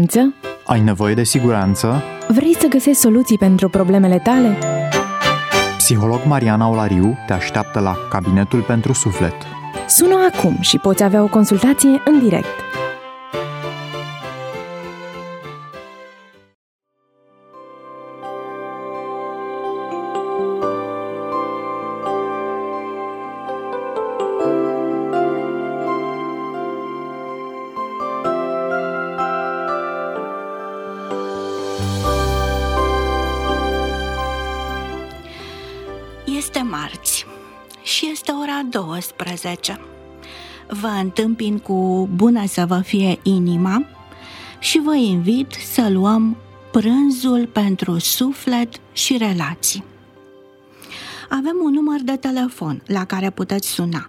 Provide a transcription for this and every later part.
siguranță? Ai nevoie de siguranță? Vrei să găsești soluții pentru problemele tale? Psiholog Mariana Olariu te așteaptă la Cabinetul pentru Suflet. Sună acum și poți avea o consultație în direct. Este marți și este ora 12. Vă întâmpin cu bună să vă fie inima și vă invit să luăm prânzul pentru suflet și relații. Avem un număr de telefon la care puteți suna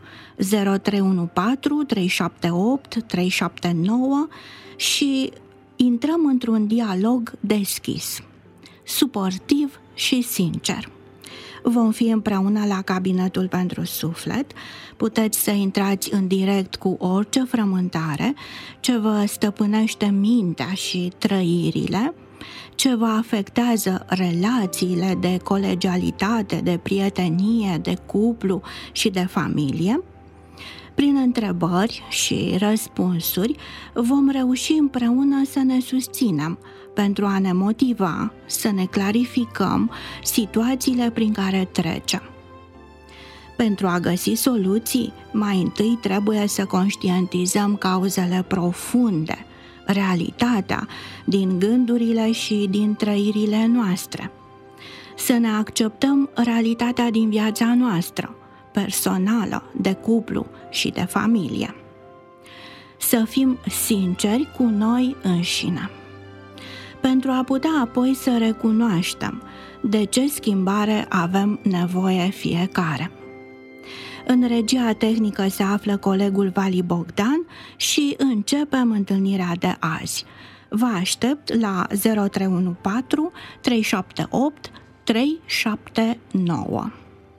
0314 378 379 și intrăm într-un dialog deschis, suportiv și sincer. Vom fi împreună la Cabinetul pentru Suflet. Puteți să intrați în direct cu orice frământare ce vă stăpânește mintea și trăirile, ce vă afectează relațiile de colegialitate, de prietenie, de cuplu și de familie. Prin întrebări și răspunsuri vom reuși împreună să ne susținem pentru a ne motiva, să ne clarificăm situațiile prin care trecem. Pentru a găsi soluții, mai întâi trebuie să conștientizăm cauzele profunde, realitatea din gândurile și din trăirile noastre. Să ne acceptăm realitatea din viața noastră, personală, de cuplu și de familie. Să fim sinceri cu noi înșine, pentru a putea apoi să recunoaștem de ce schimbare avem nevoie fiecare. În regia tehnică se află colegul Vali Bogdan și începem întâlnirea de azi. Vă aștept la 0314 378 379.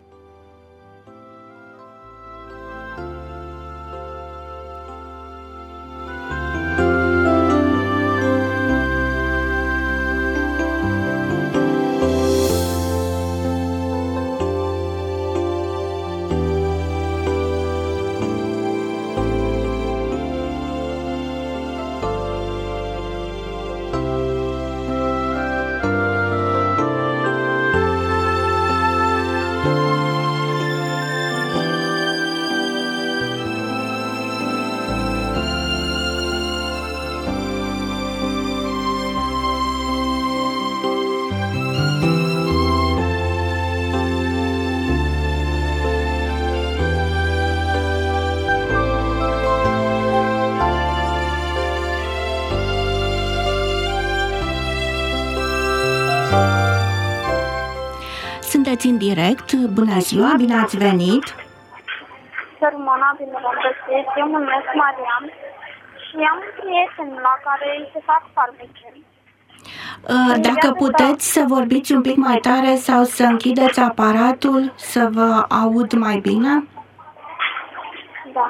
Sunteți în direct, bună ziua, bine ați venit! Sărmana, bine v-am găsit, eu mă numesc Marian și am un prieten la care îi se fac farmeceri. Dacă puteți să vorbiți un pic mai tare sau să închideți aparatul, să vă aud mai bine? Da.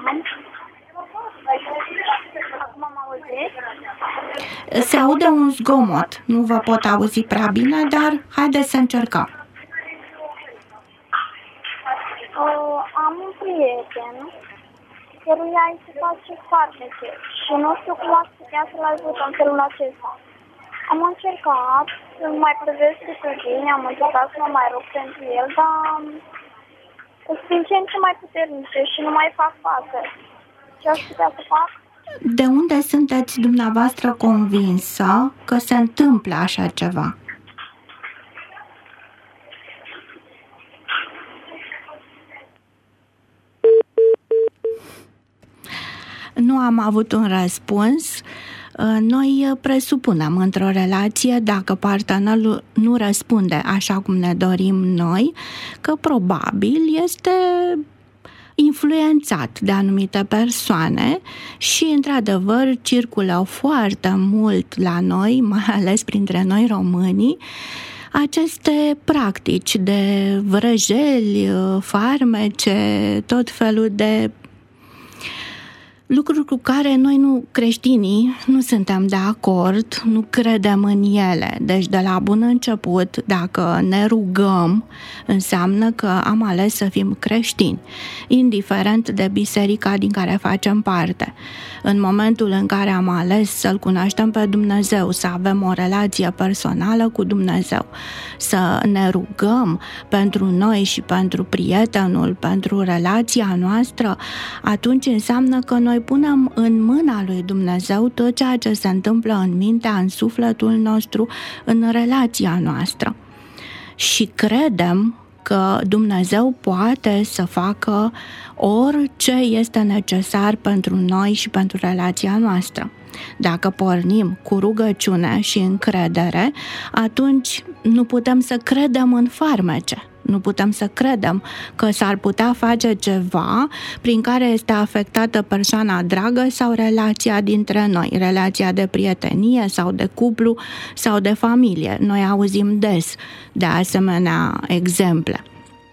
Acum am auzit? Se aude un zgomot, nu vă pot auzi prea bine, dar haideți să încercăm. Am un prieten căruia îi se face farmece și nu știu cum aș putea să-l ajut în felul acesta. Am încercat să mai plătesc cu bine, am încercat să mă mai rog pentru el, dar sunt din ce în ce mai puternice și nu mai fac față. Ce aș putea să fac? De unde sunteți dumneavoastră convinsă că se întâmplă așa ceva? Nu am avut un răspuns. Noi presupunem într-o relație, dacă partenerul nu răspunde așa cum ne dorim noi, că probabil este influențat de anumite persoane și, într-adevăr, circulă foarte mult la noi, mai ales printre noi românii, aceste practici de vrăjeli, farmece, tot felul de lucruri cu care noi creștinii nu suntem de acord, nu credem în ele. Deci de la bun început, dacă ne rugăm, înseamnă că am ales să fim creștini, indiferent de biserica din care facem parte. În momentul în care am ales să-L cunoaștem pe Dumnezeu, să avem o relație personală cu Dumnezeu, să ne rugăm pentru noi și pentru prietenul, pentru relația noastră, atunci înseamnă că noi punem în mâna lui Dumnezeu tot ceea ce se întâmplă în mintea, în sufletul nostru, în relația noastră. Și credem că Dumnezeu poate să facă orice este necesar pentru noi și pentru relația noastră. Dacă pornim cu rugăciune și încredere, atunci nu putem să credem în farmece. Nu putem să credem că s-ar putea face ceva prin care este afectată persoana dragă sau relația dintre noi, relația de prietenie sau de cuplu sau de familie. Noi auzim des de asemenea exemple.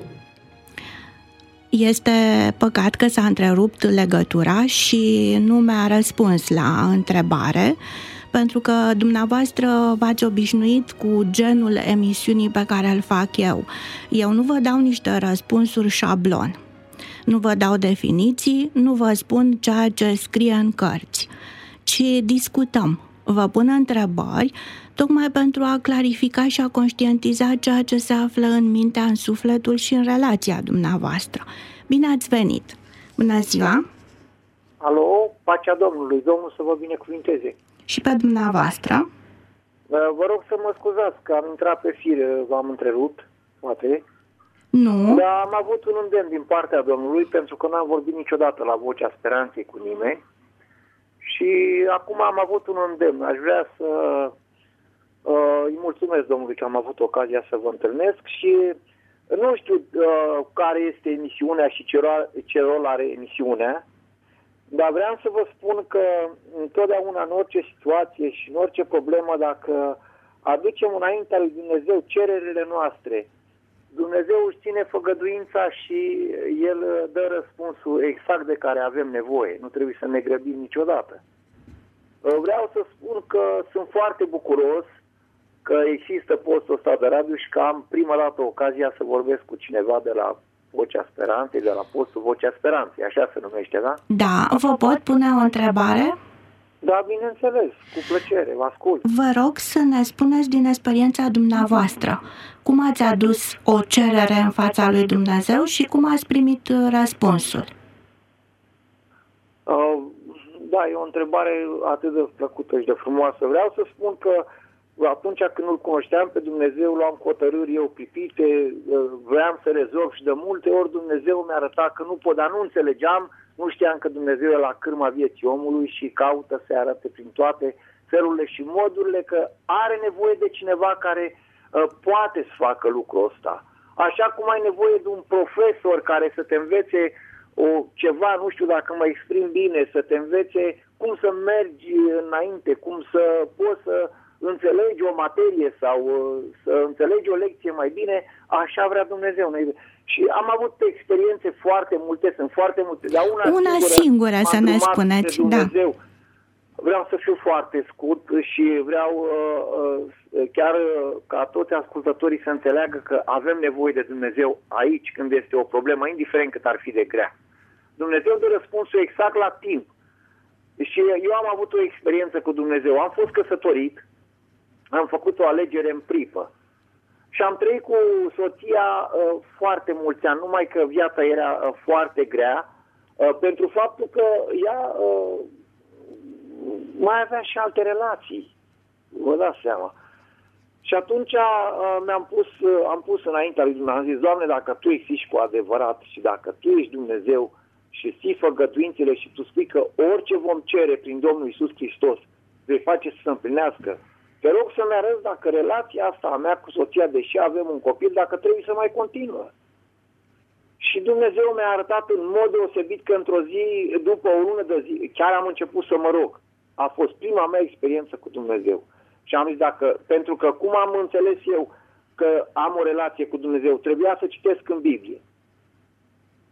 Este păcat că s-a întrerupt legătura și nu mi-a răspuns la întrebare, pentru că dumneavoastră v-ați obișnuit cu genul emisiunii pe care îl fac eu. Eu nu vă dau niște răspunsuri șablon, nu vă dau definiții, nu vă spun ceea ce scrie în cărți, ci discutăm. Vă pun întrebări tocmai pentru a clarifica și a conștientiza ceea ce se află în mintea, în sufletul și în relația dumneavoastră. Bine ați venit! Bună ziua! Alo, pacea Domnului, Domnul să vă binecuvinteze. Și pe dumneavoastră. Vă rog să mă scuzați că am intrat pe fir, v-am întrerupt, poate. Nu. Dar am avut un îndemn din partea Domnului, pentru că n-am vorbit niciodată la Vocea Speranței cu nimeni. Și acum am avut un îndemn. Aș vrea să îi mulțumesc Domnului că am avut ocazia să vă întâlnesc și nu știu care este emisiunea și ce rol are emisiunea. Dar vreau să vă spun că întotdeauna în orice situație și în orice problemă, dacă aducem înaintea lui Dumnezeu cererile noastre, Dumnezeu își ține făgăduința și El dă răspunsul exact de care avem nevoie. Nu trebuie să ne grăbim niciodată. Vreau să spun că sunt foarte bucuros că există postul ăsta de radio și că am prima dată ocazia să vorbesc cu cineva de la Vocea Speranței, de la postul Vocea Speranței, așa se numește, da? Da, vă pot pune o întrebare? Da, bineînțeles, cu plăcere, vă ascult. Vă rog să ne spuneți din experiența dumneavoastră, cum ați adus o cerere în fața lui Dumnezeu și cum ați primit răspunsul? Da, e o întrebare atât de plăcută și de frumoasă. Vreau să spun că atunci când nu-L cunoșteam pe Dumnezeu, luam hotărâri eu pripite, vreau să rezolv și de multe ori Dumnezeu mi-a arătat că nu pot, dar nu înțelegeam, nu știam că Dumnezeu e la cârma vieții omului și caută să arate prin toate felurile și modurile că are nevoie de cineva care poate să facă lucrul ăsta. Așa cum ai nevoie de un profesor care să te învețe ceva, nu știu dacă mă exprim bine, să te învețe cum să mergi înainte, cum să poți să înțelegi o materie sau să înțelegi o lecție mai bine, așa vrea Dumnezeu. Și am avut experiențe foarte multe, sunt foarte multe, dar una singură să ne spuneți, da. Vreau să fiu foarte scurt și vreau chiar ca toți ascultătorii să înțeleagă că avem nevoie de Dumnezeu aici când este o problemă, indiferent cât ar fi de grea. Dumnezeu dă răspunsul exact la timp. Și eu am avut o experiență cu Dumnezeu. Am fost căsătorit, am făcut o alegere în pripă și am trăit cu soția foarte mulți ani, numai că viața era foarte grea, pentru faptul că ea mai avea și alte relații, vă dați seama. Și atunci am pus înaintea lui Dumnezeu, am zis, Doamne, dacă Tu existi cu adevărat și dacă Tu ești Dumnezeu și știi făgăduințele și Tu spui că orice vom cere prin Domnul Iisus Hristos vei face să se împlinească, te rog să-mi arăți dacă relația asta a mea cu soția, deși avem un copil, dacă trebuie să mai continuă. Și Dumnezeu mi-a arătat în mod deosebit că într-o zi, după o lună de zi, chiar am început să mă rog. A fost prima mea experiență cu Dumnezeu. Și am zis, pentru că cum am înțeles eu că am o relație cu Dumnezeu, trebuia să citesc în Biblie.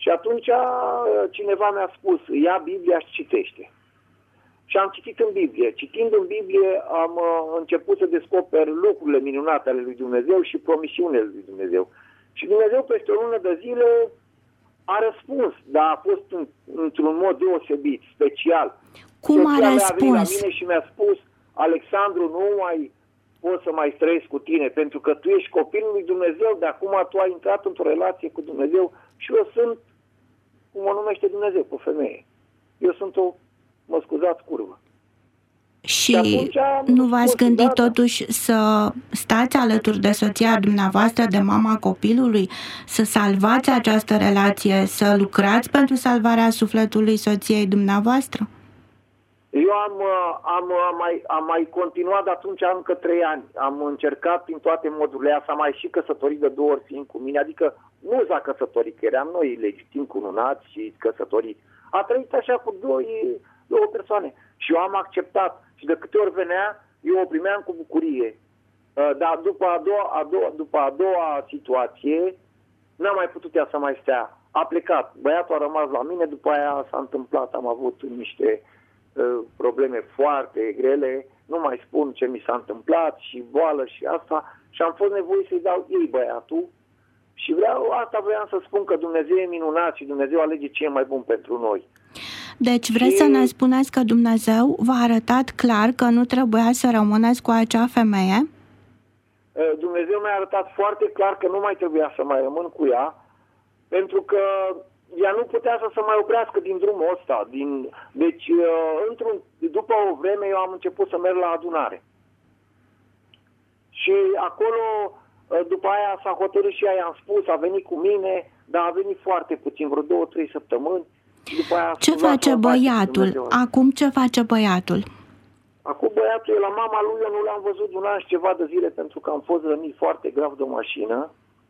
Și atunci cineva mi-a spus, ia Biblia și citește. Și am citit în Biblie. Citind în Biblie am început să descoper lucrurile minunate ale lui Dumnezeu și promisiunile lui Dumnezeu. Și Dumnezeu peste o lună de zile a răspuns, dar a fost într-un mod deosebit, special. Cum a răspuns? La mine și mi-a spus, Alexandru, nu mai pot să mai trăiesc cu tine, pentru că tu ești copilul lui Dumnezeu, de acum tu ai intrat într-o relație cu Dumnezeu și eu sunt, cum o numește Dumnezeu, cu femeie. Eu sunt o, mă scuzați, curvă. Și nu v-ați gândit totuși să stați alături de soția dumneavoastră, de mama copilului, să salvați această relație, să lucrați pentru salvarea sufletului soției dumneavoastră? Eu am mai continuat de atunci încă 3 ani. Am încercat prin toate modurile astea, am mai și căsătorit de 2 ori fiind cu mine, adică nu s-a căsătorit, că eram noi legitim cununați și căsătoriți. A trăit așa cu două persoane și eu am acceptat. Și de câte ori venea, eu o primeam cu bucurie. Dar după a doua situație, n-am mai putut ea să mai stea. A plecat. Băiatul a rămas la mine, după aia s-a întâmplat, am avut niște probleme foarte grele, nu mai spun ce mi s-a întâmplat și boală și asta, și am fost nevoit să-i dau ei băiatul și asta vreau să spun, că Dumnezeu e minunat și Dumnezeu alege ce e mai bun pentru noi. Deci vreți să ne spuneți că Dumnezeu v-a arătat clar că nu trebuia să rămâneți cu acea femeie? Dumnezeu mi-a arătat foarte clar că nu mai trebuia să mai rămân cu ea, pentru că ea nu putea să se mai oprească din drumul ăsta. Deci, după o vreme, eu am început să merg la adunare. Și acolo, după aia s-a hotărât și ea, i-am spus, a venit cu mine, dar a venit foarte puțin, vreo 2-3 săptămâni. După aia ce face băiatul? Acum ce face băiatul? Acum băiatul e la mama lui, eu nu l-am văzut de un an și ceva de zile, pentru că am fost rănit foarte grav de o mașină.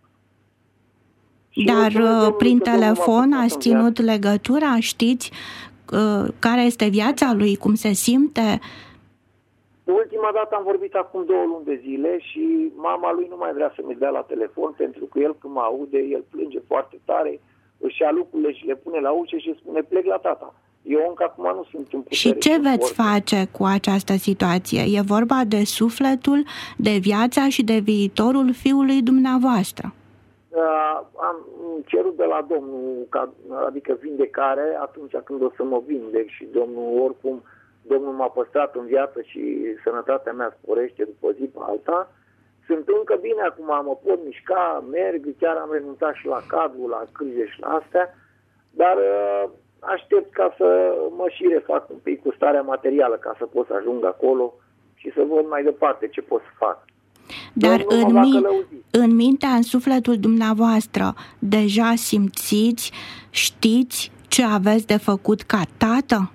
Dar prin telefon ați ținut legătura? Știți care este viața lui, cum se simte? Ultima dată am vorbit acum 2 luni de zile și mama lui nu mai vrea să mi dea la telefon, pentru că el când mă aude, el plânge foarte tare, își ia lucrurile și le pune la ușă și spune plec la tata. Eu încă acum nu sunt în putere. Și ce veți face cu această situație? E vorba de sufletul, de viața și de viitorul fiului dumneavoastră. Am cerut de la Domnul, adică vindecare, atunci când o să mă vindec și Domnul m-a păstrat în viață și sănătatea mea sporește după zi pe alta. Sunt încă bine acum, mă pot mișca, merg, chiar am renunțat și la cadru, la crize și la astea, dar aștept ca să mă și refac un pic cu starea materială, ca să pot să ajung acolo și să văd mai departe ce pot să fac. Dar în mintea, în sufletul dumneavoastră, deja simțiți, știți ce aveți de făcut ca tată?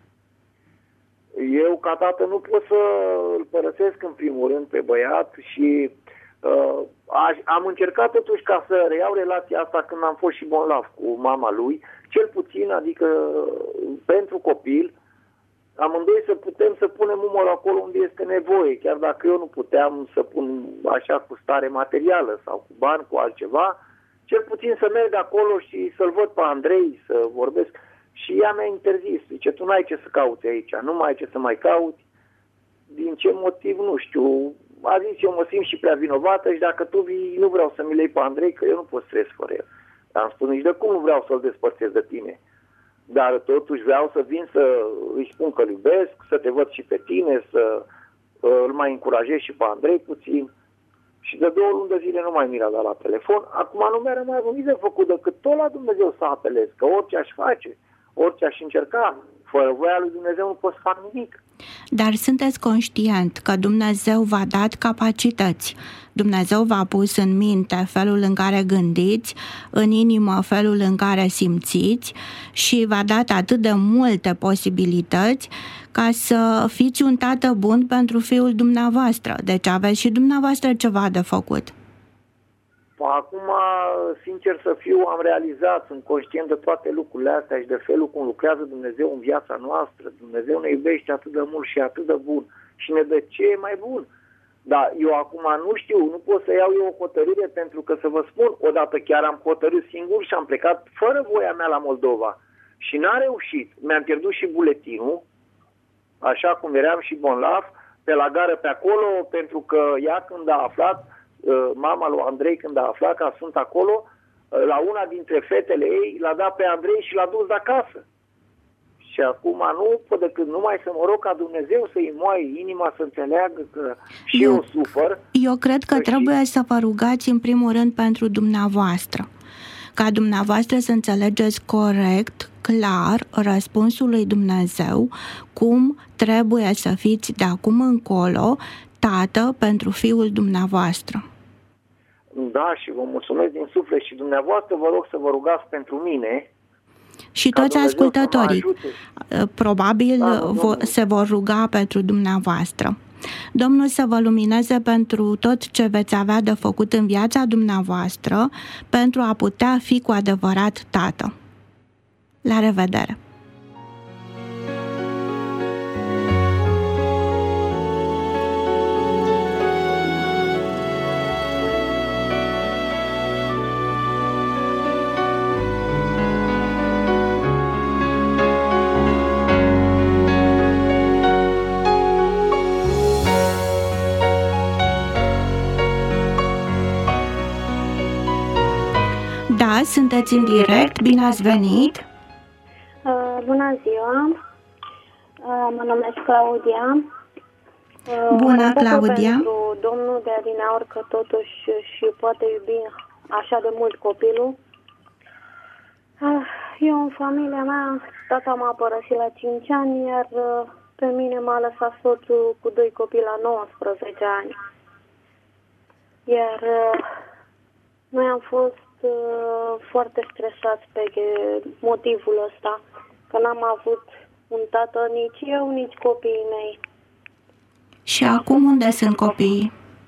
Eu, ca tată, nu pot să îl părăsesc în primul rând pe băiat și am încercat totuși ca să reiau relația asta când am fost și bolnav cu mama lui, cel puțin, adică pentru copil, amândoi să putem să punem umărul acolo unde este nevoie, chiar dacă eu nu puteam să pun așa cu stare materială sau cu bani, cu altceva, cel puțin să merg acolo și să-l văd pe Andrei, să vorbesc. Și ea mi-a interzis, zice, tu n-ai ce să cauți aici, nu mai ai ce să mai cauți, din ce motiv, nu știu. A zis, eu mă simt și prea vinovată și dacă tu vii, nu vreau să mi lei pe Andrei, că eu nu pot să trăiesc fără el. Am spus, nici de cum nu vreau să-l despărțesc de tine. Dar totuși vreau să vin să îi spun că îl iubesc, să te văd și pe tine, să îl mai încurajez și pe Andrei puțin. Și de 2 luni de zile nu mai mi-a dat la telefon. Acum nu mi-a rămas nimic de făcut decât tot la Dumnezeu să apelez, că orice aș face, orice aș încerca, fără voia lui Dumnezeu nu pot să fac nimic. Dar sunteți conștient că Dumnezeu v-a dat capacități. Dumnezeu v-a pus în minte felul în care gândiți, în inimă felul în care simțiți și v-a dat atât de multe posibilități ca să fiți un tată bun pentru fiul dumneavoastră. Deci aveți și dumneavoastră ceva de făcut. Acum, sincer să fiu, am realizat, sunt conștient de toate lucrurile astea și de felul cum lucrează Dumnezeu în viața noastră. Dumnezeu ne iubește atât de mult și atât de bun și ne dă ce e mai bun. Dar eu acum nu știu, nu pot să iau eu o hotărâre, pentru că, să vă spun, odată chiar am hotărât singur și am plecat fără voia mea la Moldova. Și n-a reușit. Mi-am pierdut și buletinul, așa cum eram și bonlav, pe la gară pe acolo, pentru că ea când a aflat, mama lui Andrei când a aflat că sunt acolo, la una dintre fetele ei l-a dat pe Andrei și l-a dus de acasă. Și acum nu pot decât numai să mă rog ca Dumnezeu să-i moaie inima, să înțeleagă că și eu sufăr. Eu cred că trebuie să vă rugați în primul rând pentru dumneavoastră. Ca dumneavoastră să înțelegeți corect, clar, răspunsul lui Dumnezeu, cum trebuie să fiți de acum încolo tată pentru fiul dumneavoastră. Da, și vă mulțumesc din suflet și dumneavoastră vă rog să vă rugați pentru mine. Și toți ascultătorii probabil se vor ruga pentru dumneavoastră. Domnul să vă lumineze pentru tot ce veți avea de făcut în viața dumneavoastră pentru a putea fi cu adevărat tată. La revedere! Da, sunteți în direct, bine ați venit! Bună ziua! Mă numesc Claudia. Bună, Claudia! Pentru domnul de adineauri că totuși și poate iubi așa de mult copilul. Eu în familia mea, tata m-a părăsit la 5 ani, iar pe mine m-a lăsat soțul cu 2 copii la 19 ani. Iar noi am fost foarte stresați pe motivul ăsta, că n-am avut un tată nici eu, nici copiii mei. Și acum unde sunt copiii?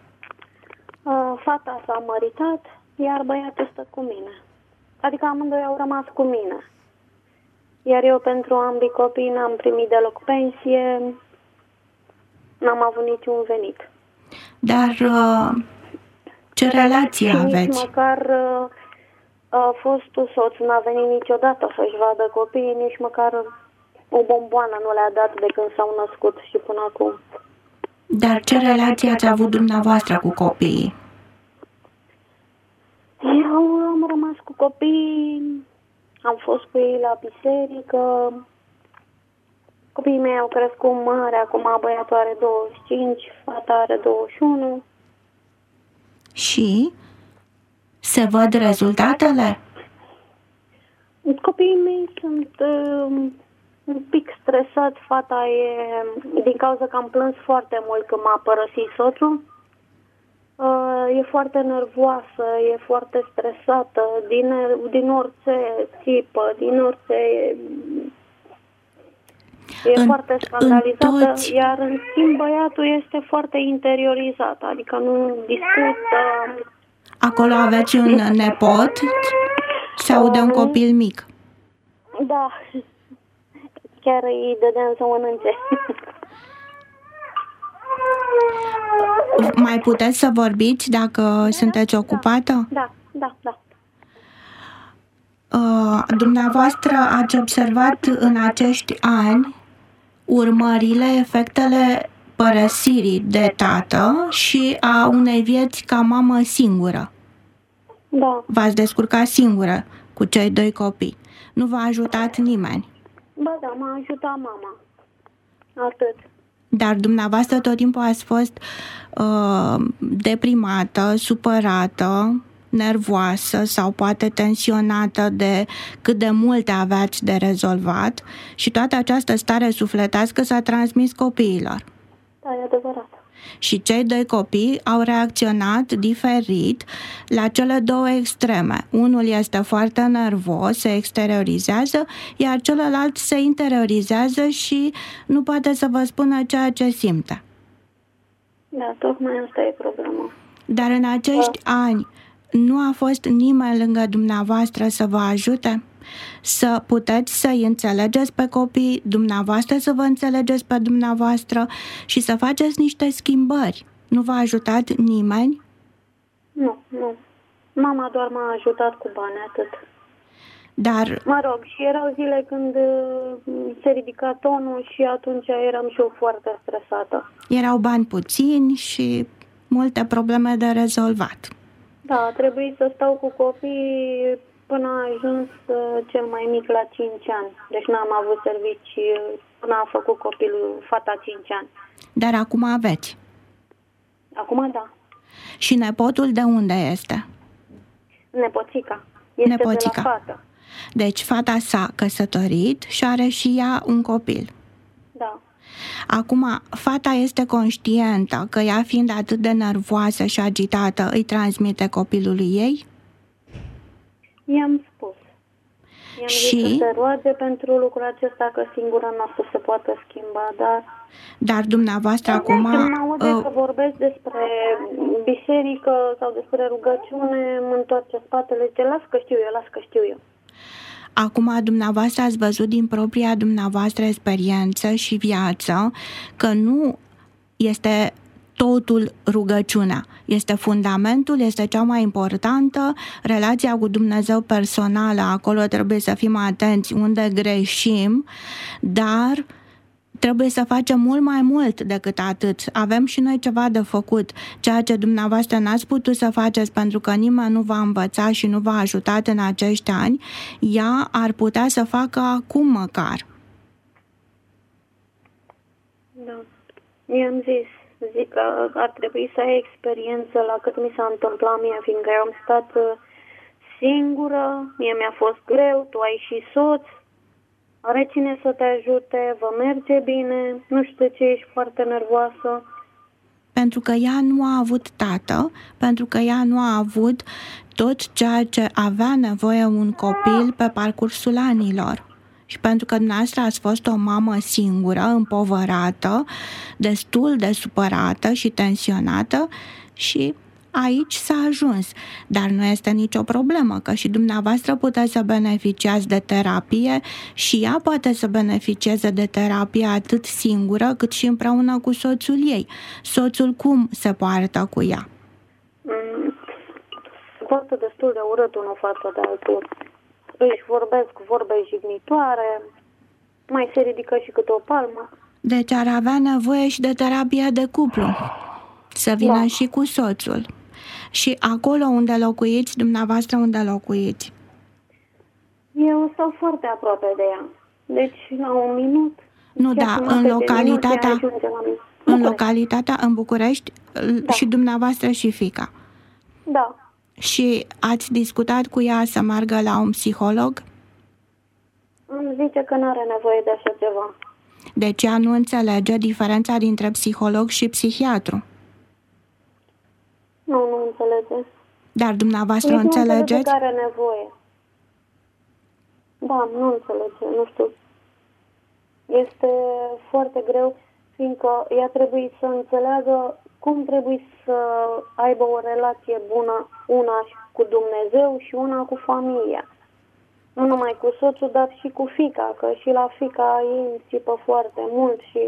Fata s-a măritat, iar băiatul stă cu mine. Adică amândoi au rămas cu mine. Iar eu pentru ambii copii n-am primit deloc pensie, n-am avut niciun venit. Dar ce relație aveți? Nici măcar fostul soț n-a venit niciodată să-și vadă copiii, nici măcar o bomboană nu le-a dat de când s-au născut și până acum. Dar ce relație ați avut dumneavoastră cu copiii? Eu am rămas cu copiii, am fost cu ei la biserică, copiii mei au crescut mari, acum băiatul are 25, fata are 21. Și se văd rezultatele? Copiii mei sunt un pic stresați. Fata e, din cauza că am plâns foarte mult când m-a părăsit soțul, e foarte nervoasă, e foarte stresată, din orice țipă, din orice... E foarte scandalizată, iar în schimb băiatul este foarte interiorizat, adică nu discută. Acolo aveți un nepot? Se aude un copil mic? Da, chiar îi dădeam să mănânce. Mai puteți să vorbiți dacă sunteți ocupată? Da. Dumneavoastră ați observat în acești ani urmările, efectele părăsirii de tată și a unei vieți ca mamă singură. Da. V-ați descurcat singură cu cei 2 copii. Nu v-a ajutat nimeni. Ba da, m-a ajutat mama. Atât. Dar dumneavoastră tot timpul ați fost deprimată, supărată, nervoasă sau poate tensionată de cât de multe aveați de rezolvat și toată această stare sufletească s-a transmis copiilor. Da, e adevărat. Și cei 2 copii au reacționat diferit la cele 2 extreme. Unul este foarte nervos, se exteriorizează, iar celălalt se interiorizează și nu poate să vă spună ceea ce simte. Da, tocmai asta e problema. Dar în acești ani nu a fost nimeni lângă dumneavoastră să vă ajute? Să puteți să-i înțelegeți pe copii, dumneavoastră să vă înțelegeți pe dumneavoastră și să faceți niște schimbări Nu v-a ajutat nimeni? Nu. Mama doar m-a ajutat cu bani, atât. Dar Mă rog, și erau zile când se ridica tonul și atunci eram și eu foarte stresată. erau bani puțini și multe probleme de rezolvat. Da, a trebuit să stau cu copii până a ajuns cel mai mic la 5 ani. Deci n-am avut servicii până a făcut copilul, fata 5 ani. Dar acum aveți. Acum da. Și nepotul de unde este? Nepoțica. Este Nepoțica. de la fată. Deci fata s-a căsătorit și are și ea un copil. Da. Acum, fata este conștientă că ea, fiind atât de nervoasă și agitată, îi transmite copilului ei? I-am spus. I-am Și? zis să se roage pentru lucrul acesta, că singură nu o să se poată schimba, dar... Dar dumneavoastră acum... Când mă aude că vorbesc despre biserică sau despre rugăciune, mă întoarce spatele, zice, las că știu eu. Acum, dumneavoastră ați văzut din propria dumneavoastră experiență și viață că nu este totul rugăciunea. Este fundamentul, este cea mai importantă, relația cu Dumnezeu personală, acolo trebuie să fim atenți unde greșim, dar trebuie să facem mult mai mult decât atât. Avem și noi ceva de făcut. Ceea ce dumneavoastră n-ați putut să faceți pentru că nimeni nu v-a învățat și nu v-a ajutat în acești ani, ea ar putea să facă acum măcar. Da. I-am zic că ar trebui să ai experiență la cât mi s-a întâmplat mie, fiindcă eu am stat singură, mie mi-a fost greu, tu ai și soț, are cine să te ajute, vă merge bine, nu știu de ce ești foarte nervoasă. Pentru că ea nu a avut tată, pentru că ea nu a avut tot ceea ce avea nevoie un copil pe parcursul anilor. Și pentru că dumneavoastră ați fost o mamă singură, împovărată, destul de supărată și tensionată și aici s-a ajuns. Dar nu este nicio problemă, că și dumneavoastră puteți să beneficiați de terapie și ea poate să beneficieze de terapie atât singură cât și împreună cu soțul ei. Soțul cum se poartă cu ea? Se poartă destul de urât unul față de altul. Își vorbesc vorbe jignitoare, mai se ridică și câte o palmă. Deci ar avea nevoie și de terapie de cuplu, să vină și cu soțul. Și acolo unde locuiți, dumneavoastră unde locuiți? Eu stau foarte aproape de ea. Deci la un minut. Nu, da, în localitatea, în București, da. Și dumneavoastră și fiica. Da. Și ați discutat cu ea să meargă la un psiholog? Îmi zice că nu are nevoie de așa ceva. Deci ea nu înțelege diferența dintre psiholog și psihiatru? Nu înțelege. Dar dumneavoastră nici înțelegeți? Nu înțelege că are nevoie. Da, nu înțelege, nu știu. Este foarte greu, fiindcă ea trebuie să înțeleagă cum trebuie să aibă o relație bună, una cu Dumnezeu și una cu familia. Nu numai cu soțul, dar și cu fiica, că și la fiica ei îmi țipă foarte mult și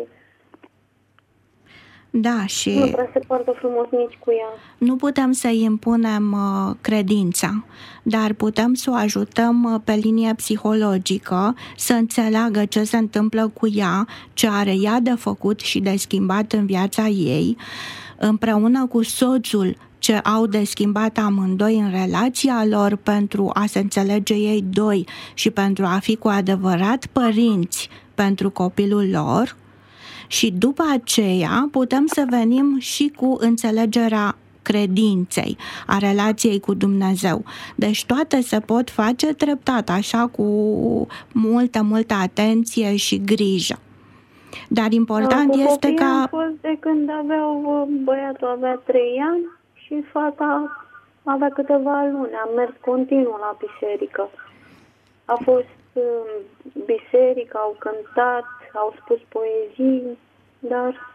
da, și nu prea se poartă frumos nici cu ea. Nu putem să-i impunem credința, dar putem să o ajutăm pe linie psihologică să înțeleagă ce se întâmplă cu ea, ce are ea de făcut și de schimbat în viața ei, împreună cu soțul, ce au de schimbat amândoi în relația lor pentru a se înțelege ei doi și pentru a fi cu adevărat părinți pentru copilul lor. Și după aceea putem să venim și cu înțelegerea credinței, a relației cu Dumnezeu. Deci toate se pot face treptat, așa cu multă atenție și grijă. Dar important este ca... Am fost de când băiatul avea 3 ani și fata avea câteva luni. Am mers continuu la biserică. A fost biserică, au cântat, au spus poezii, dar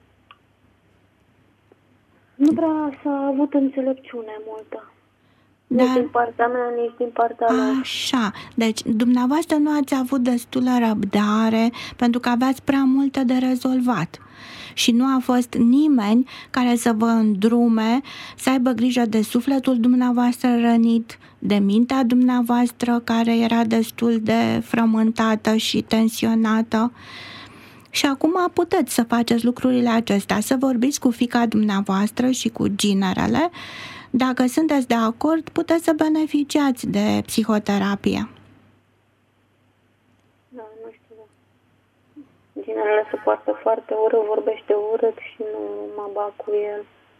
nu prea s-a avut înțelepciune multă. Nici din partea mea, nici din partea lor. Așa, deci dumneavoastră nu ați avut destulă răbdare pentru că aveați prea multe de rezolvat. Și nu a fost nimeni care să vă îndrume, să aibă grijă de sufletul dumneavoastră rănit, de mintea dumneavoastră care era destul de frământată și tensionată. Și acum puteți să faceți lucrurile acestea, să vorbiți cu fiica dumneavoastră și cu ginerele. Dacă sunteți de acord, puteți să beneficiați de psihoterapie. Da, nu știu. Ginerele se poartă foarte urât, vorbește urât și nu mă bag cu el.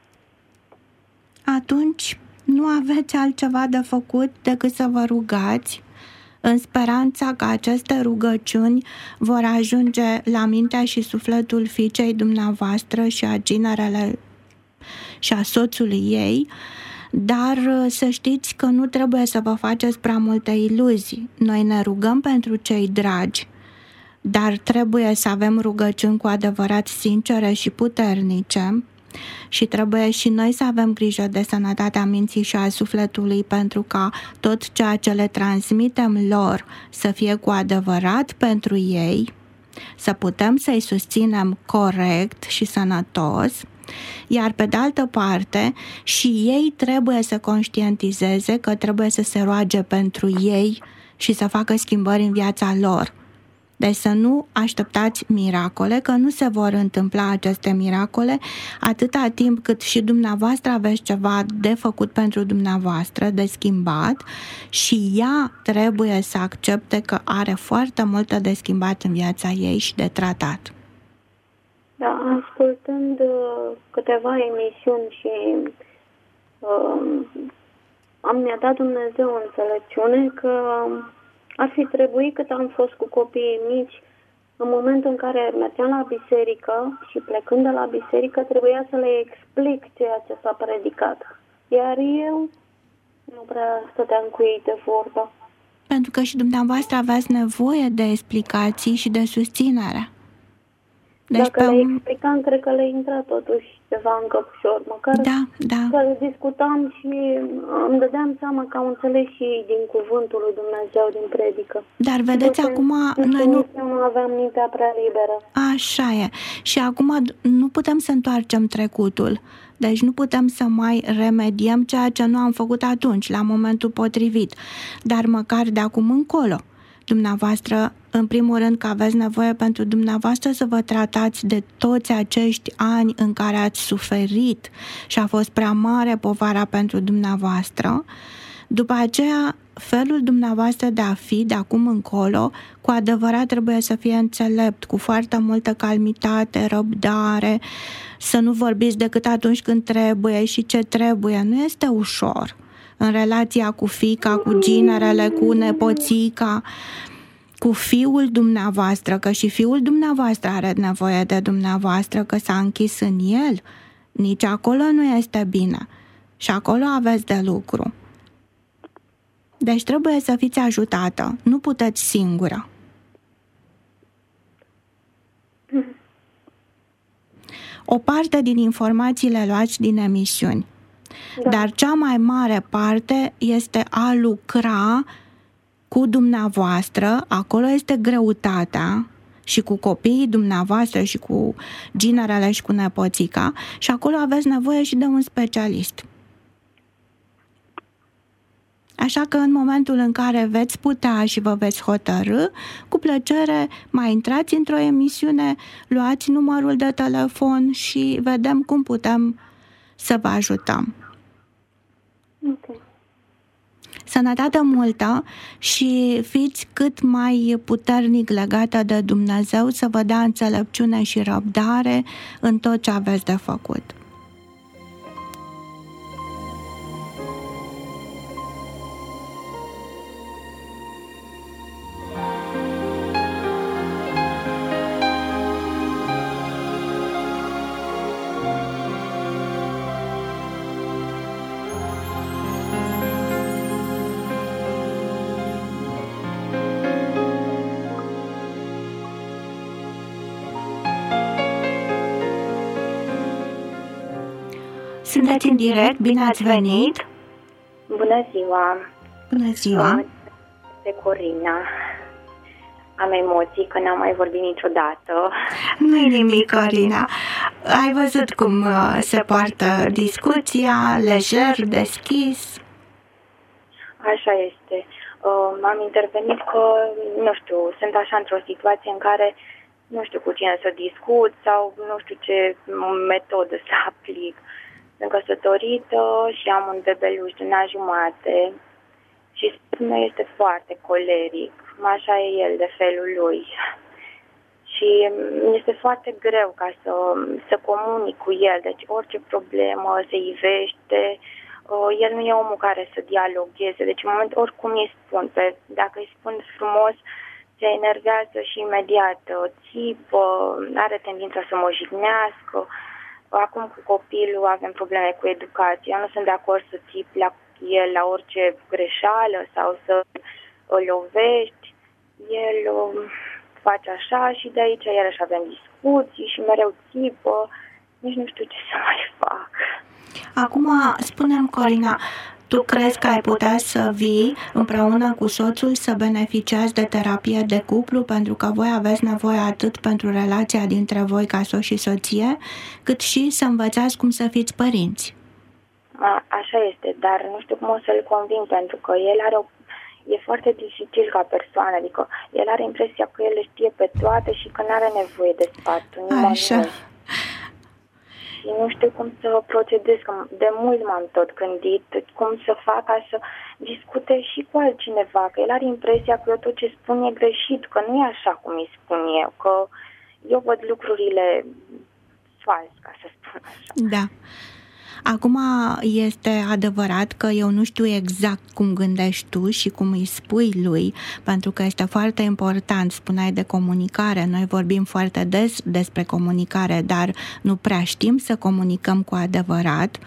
Atunci nu aveți altceva de făcut decât să vă rugați, în speranța că aceste rugăciuni vor ajunge la mintea și sufletul fiicei dumneavoastră și a ginerele și a soțului ei, dar să știți că nu trebuie să vă faceți prea multe iluzii. Noi ne rugăm pentru cei dragi, dar trebuie să avem rugăciuni cu adevărat sincere și puternice și trebuie și noi să avem grijă de sănătatea minții și a sufletului pentru ca tot ceea ce le transmitem lor să fie cu adevărat pentru ei, să putem să-i susținem corect și sănătos, iar pe de altă parte și ei trebuie să conștientizeze că trebuie să se roage pentru ei și să facă schimbări în viața lor. Deci să nu așteptați miracole, că nu se vor întâmpla aceste miracole atâta timp cât și dumneavoastră aveți ceva de făcut pentru dumneavoastră, de schimbat, și ea trebuie să accepte că are foarte multe de schimbat în viața ei și de tratat. Da, ascultând câteva emisiuni și mi-a dat Dumnezeu înțelepciune că ar fi trebuit, cât am fost cu copiii mici, în momentul în care mergeam la biserică și plecând de la biserică, trebuia să le explic ceea ce s-a predicat. Iar eu nu prea stăteam cu ei de vorbă. Pentru că și dumneavoastră aveați nevoie de explicații și de susținere. Deci dacă le explicam, cred că le intra totuși ceva în căpușor. Măcar că discutam și îmi dădeam seama că au înțeles și ei din cuvântul lui Dumnezeu, din predică. Dar vedeți, acum noi nu aveam mintea prea liberă. Așa e. Și acum nu putem să întoarcem trecutul. Deci nu putem să mai remediem ceea ce nu am făcut atunci, la momentul potrivit. Dar măcar de acum încolo, dumneavoastră, în primul rând că aveți nevoie pentru dumneavoastră să vă tratați de toți acești ani în care ați suferit și a fost prea mare povara pentru dumneavoastră. După aceea, felul dumneavoastră de a fi de acum încolo, cu adevărat trebuie să fie înțelept, cu foarte multă calmitate, răbdare, să nu vorbiți decât atunci când trebuie și ce trebuie. Nu este ușor în relația cu fiica, cu ginerele, cu nepoțica, cu fiul dumneavoastră, că și fiul dumneavoastră are nevoie de dumneavoastră, că s-a închis în el. Nici acolo nu este bine. Și acolo aveți de lucru. Deci trebuie să fiți ajutată. Nu puteți singură. O parte din informații le luați din emisiuni. Da. Dar cea mai mare parte este a lucra cu dumneavoastră, acolo este greutatea, și cu copiii dumneavoastră și cu ginerele și cu nepoțica, și acolo aveți nevoie și de un specialist. Așa că în momentul în care veți putea și vă veți hotărâ, cu plăcere mai intrați într-o emisiune, luați numărul de telefon și vedem cum putem să vă ajutăm. Okay. Sănătate multă și fiți cât mai puternic legată de Dumnezeu să vă dea înțelepciune și răbdare în tot ce aveți de făcut. Sunteți în direct, bine ați venit! Bună Bună ziua! Bună ziua! De Corina. Am emoții că n-am mai vorbit niciodată. Nu-i nimic, Corina. Ai văzut cum se poartă discuția, lejer, deschis? Așa este. Am intervenit că, nu știu, sunt așa într-o situație în care nu știu cu cine să discut sau nu știu ce metodă să aplic. Sunt căsătorită și am un bebeluș de un an jumate și soțul meu este foarte coleric. Așa e el, de felul lui. Și este foarte greu ca să comunic cu el. Deci orice problemă se ivește. El nu e omul care să dialogueze. Deci în moment oricum îi spun. Dacă îi spun frumos, se enervează și imediat țipă, are tendința să mă jignească. Acum cu copilul avem probleme cu educația. Eu nu sunt de acord să țip la el la orice greșeală sau să îl lovești. El face așa și de aici iarăși avem discuții și mereu țipă. Nici nu știu ce să mai fac. Acum, spune-mi, Corina, tu crezi că ai putea să vii împreună cu soțul să beneficiați de terapie de cuplu, pentru că voi aveți nevoie atât pentru relația dintre voi ca soț și soție, cât și să învățați cum să fiți părinți? Așa este, dar nu știu cum o să-l conving, pentru că el e foarte dificil ca persoană, adică el are impresia că el le știe pe toate și că nu are nevoie de sfatul. Așa. Și nu știu cum să procedez, că de mult m-am tot gândit cum să fac ca să discute și cu altcineva, că el are impresia că eu tot ce spun e greșit, că nu e așa cum îi spun eu, că eu văd lucrurile fals, ca să spun așa. Da. Acum este adevărat că eu nu știu exact cum gândești tu și cum îi spui lui, pentru că este foarte important, spuneai de comunicare, noi vorbim foarte des despre comunicare, dar nu prea știm să comunicăm cu adevărat.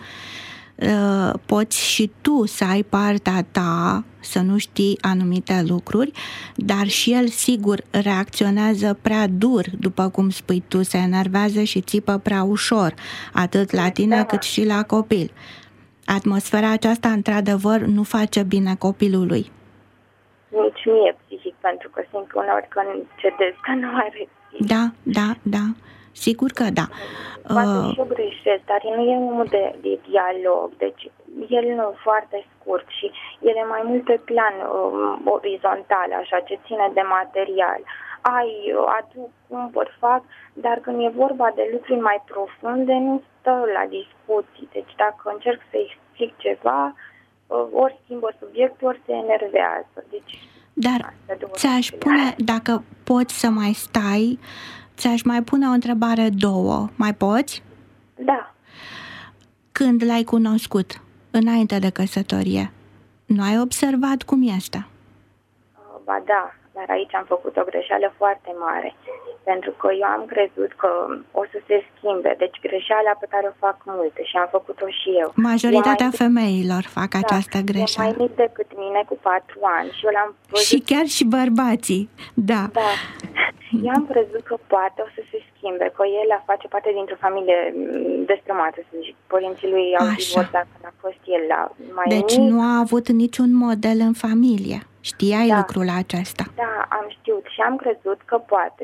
Poți și tu să ai partea ta, să nu știi anumite lucruri, dar și el sigur reacționează prea dur, după cum spui tu, se enervează și țipă prea ușor, atât la tine cât și la copil. Atmosfera aceasta, într-adevăr, nu face bine copilului. Nici mie psihic, pentru că simt că uneori că cedez, că nu are psihic. Da. Sigur că da. Poate și eu greșesc, dar el nu e omul de dialog, deci el nu foarte scurt și el e mai mult pe plan orizontal, așa, ce ține de material. Aduc, cumpăr, fac, dar când e vorba de lucruri mai profunde, nu stă la discuții. Deci dacă încerc să explic ceva, ori schimbă subiectul, ori se enervează. Deci, dar ți-aș pune, dacă poți să mai stai, ți-aș mai pune o întrebare, două. Mai poți? Da. Când l-ai cunoscut, înainte de căsătorie, nu ai observat cum este? Ba da, dar aici am făcut o greșeală foarte mare. Pentru că eu am crezut că o să se schimbe. Deci greșeala pe care o fac multe și am făcut-o și eu. Majoritatea femeilor fac această greșeală. E mai mic decât mine cu 4 ani. Și eu l-am văzut... Și chiar și bărbații, da. Eu am crezut că poate o să se schimbe, că el face parte dintr-o familie destrămată, să zic. Părinții lui au divorțat când a fost el mai Deci mic. nu a avut niciun model în familie. Știai lucrul acesta? Da, am știut și am crezut că poate